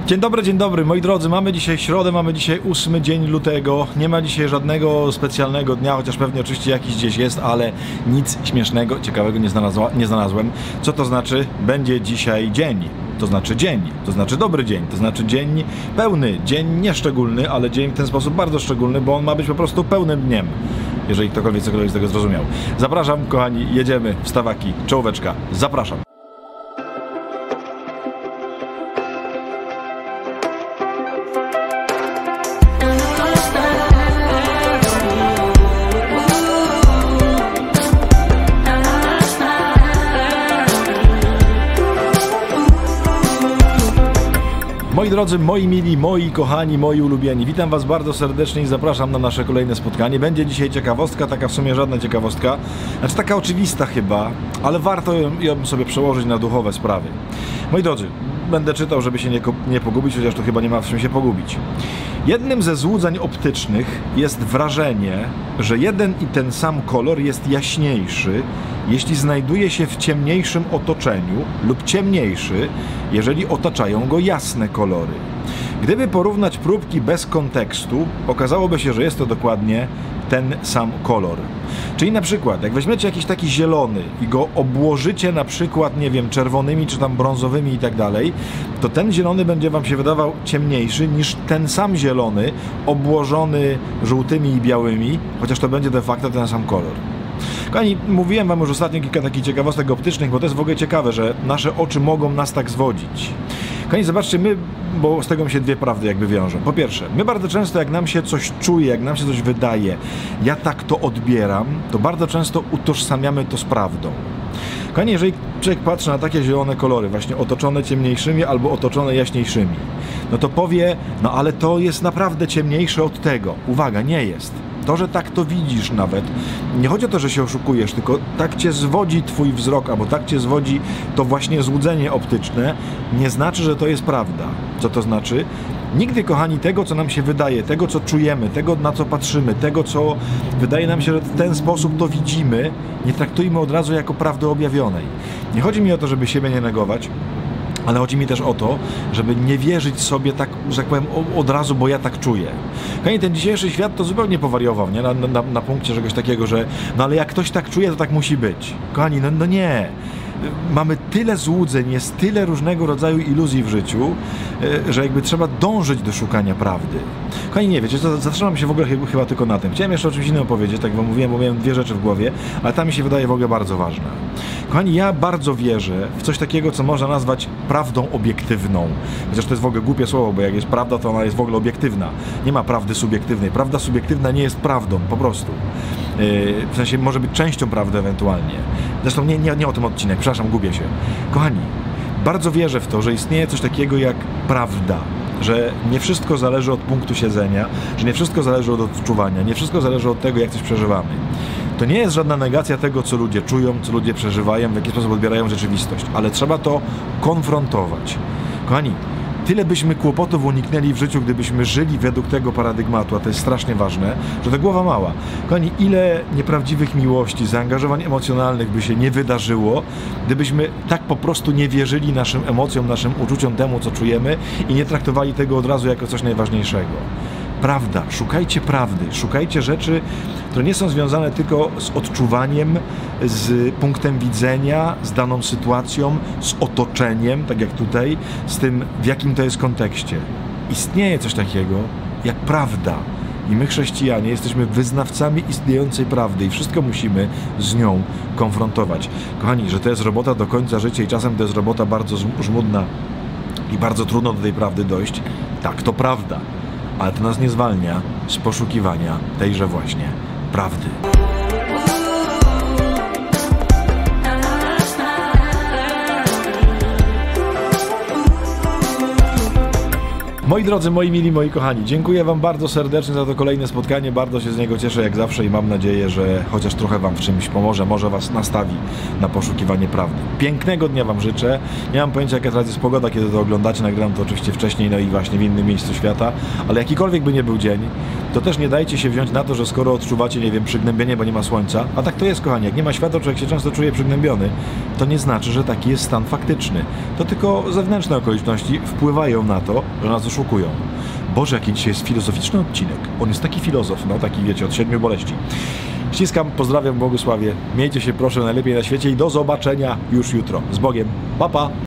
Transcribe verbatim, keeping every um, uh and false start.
Dzień dobry, dzień dobry, moi drodzy, mamy dzisiaj środę, mamy dzisiaj ósmy dzień lutego, nie ma dzisiaj żadnego specjalnego dnia, chociaż pewnie oczywiście jakiś gdzieś jest, ale nic śmiesznego, ciekawego nie, znalazła, nie znalazłem. Co to znaczy? Będzie dzisiaj dzień, to znaczy dzień, to znaczy dobry dzień, to znaczy dzień pełny, dzień nieszczególny, ale dzień w ten sposób bardzo szczególny, bo on ma być po prostu pełnym dniem, jeżeli ktokolwiek cokolwiek z tego zrozumiał. Zapraszam, kochani, jedziemy, wstawaki, czołóweczka, zapraszam. Moi drodzy, moi mili, moi kochani, moi ulubieni, witam was bardzo serdecznie i zapraszam na nasze kolejne spotkanie. Będzie dzisiaj ciekawostka, taka w sumie żadna ciekawostka, znaczy taka oczywista chyba, ale warto ją, ją sobie przełożyć na duchowe sprawy. Moi drodzy, będę czytał, żeby się nie, nie pogubić, chociaż to chyba nie ma w czym się pogubić. Jednym ze złudzeń optycznych jest wrażenie, że jeden i ten sam kolor jest jaśniejszy, jeśli znajduje się w ciemniejszym otoczeniu, lub ciemniejszy, jeżeli otaczają go jasne kolory. Gdyby porównać próbki bez kontekstu, okazałoby się, że jest to dokładnie ten sam kolor. Czyli na przykład, jak weźmiecie jakiś taki zielony i go obłożycie na przykład, nie wiem, czerwonymi czy tam brązowymi i tak dalej, to ten zielony będzie wam się wydawał ciemniejszy niż ten sam zielony obłożony żółtymi i białymi, chociaż to będzie de facto ten sam kolor. Kochani, mówiłem wam już ostatnio kilka takich ciekawostek optycznych, bo to jest w ogóle ciekawe, że nasze oczy mogą nas tak zwodzić. Kochani, zobaczcie, my, bo z tego mi się dwie prawdy jakby wiążą. Po pierwsze, my bardzo często, jak nam się coś czuje, jak nam się coś wydaje, ja tak to odbieram, to bardzo często utożsamiamy to z prawdą. Kochani, jeżeli człowiek patrzy na takie zielone kolory, właśnie otoczone ciemniejszymi albo otoczone jaśniejszymi, no to powie, no ale to jest naprawdę ciemniejsze od tego. Uwaga, nie jest. To, że tak to widzisz nawet, nie chodzi o to, że się oszukujesz, tylko tak cię zwodzi twój wzrok, albo tak cię zwodzi to właśnie złudzenie optyczne, nie znaczy, że to jest prawda. Co to znaczy? Nigdy, kochani, tego, co nam się wydaje, tego, co czujemy, tego, na co patrzymy, tego, co wydaje nam się, że w ten sposób to widzimy, nie traktujmy od razu jako prawdy objawionej. Nie chodzi mi o to, żeby siebie nie negować, ale chodzi mi też o to, żeby nie wierzyć sobie tak, że tak powiem, od razu, bo ja tak czuję. Kochani, ten dzisiejszy świat to zupełnie powariował, nie? Na, na, na punkcie czegoś takiego, że no ale jak ktoś tak czuje, to tak musi być. Kochani, no, no nie. Mamy tyle złudzeń, jest tyle różnego rodzaju iluzji w życiu, że jakby trzeba dążyć do szukania prawdy. Kochani, nie wiecie, zatrzymam się w ogóle chyba tylko na tym. Chciałem jeszcze o czymś innym opowiedzieć, tak wam mówiłem, bo miałem dwie rzeczy w głowie, ale ta mi się wydaje w ogóle bardzo ważna. Kochani, ja bardzo wierzę w coś takiego, co można nazwać prawdą obiektywną. Chociaż to jest w ogóle głupie słowo, bo jak jest prawda, to ona jest w ogóle obiektywna. Nie ma prawdy subiektywnej. Prawda subiektywna nie jest prawdą, po prostu. W sensie może być częścią prawdy ewentualnie. Zresztą nie, nie, nie o tym odcinek, przepraszam, gubię się. Kochani, bardzo wierzę w to, że istnieje coś takiego jak prawda, że nie wszystko zależy od punktu siedzenia, że nie wszystko zależy od odczuwania, nie wszystko zależy od tego, jak coś przeżywamy. To nie jest żadna negacja tego, co ludzie czują, co ludzie przeżywają, w jaki sposób odbierają rzeczywistość, ale trzeba to konfrontować. Kochani, tyle byśmy kłopotów uniknęli w życiu, gdybyśmy żyli według tego paradygmatu, a to jest strasznie ważne, że to głowa mała. Kochani, ile nieprawdziwych miłości, zaangażowań emocjonalnych by się nie wydarzyło, gdybyśmy tak po prostu nie wierzyli naszym emocjom, naszym uczuciom, temu, co czujemy i nie traktowali tego od razu jako coś najważniejszego. Prawda, szukajcie prawdy, szukajcie rzeczy, które nie są związane tylko z odczuwaniem, z punktem widzenia, z daną sytuacją, z otoczeniem, tak jak tutaj, z tym, w jakim to jest kontekście. Istnieje coś takiego jak prawda i my, chrześcijanie, jesteśmy wyznawcami istniejącej prawdy i wszystko musimy z nią konfrontować. Kochani, że to jest robota do końca życia i czasem to jest robota bardzo żmudna i bardzo trudno do tej prawdy dojść, tak, to prawda. Ale to nas nie zwalnia z poszukiwania tejże właśnie prawdy. Moi drodzy, moi mili, moi kochani, dziękuję wam bardzo serdecznie za to kolejne spotkanie, bardzo się z niego cieszę jak zawsze i mam nadzieję, że chociaż trochę wam w czymś pomoże, może was nastawi na poszukiwanie prawdy. Pięknego dnia wam życzę, nie mam pojęcia jaka teraz jest pogoda, kiedy to oglądacie, nagram to oczywiście wcześniej, no i właśnie w innym miejscu świata, ale jakikolwiek by nie był dzień, to też nie dajcie się wziąć na to, że skoro odczuwacie, nie wiem, przygnębienie, bo nie ma słońca, a tak to jest, kochani, jak nie ma światła, człowiek się często czuje przygnębiony, to nie znaczy, że taki jest stan faktyczny. To tylko zewnętrzne okoliczności wpływają na to, że nas oszukują. Boże, jaki dzisiaj jest filozoficzny odcinek. On jest taki filozof, no taki, wiecie, od siedmiu boleści. Ściskam, pozdrawiam, błogosławię. Miejcie się proszę najlepiej na świecie i do zobaczenia już jutro. Z Bogiem. Pa, pa!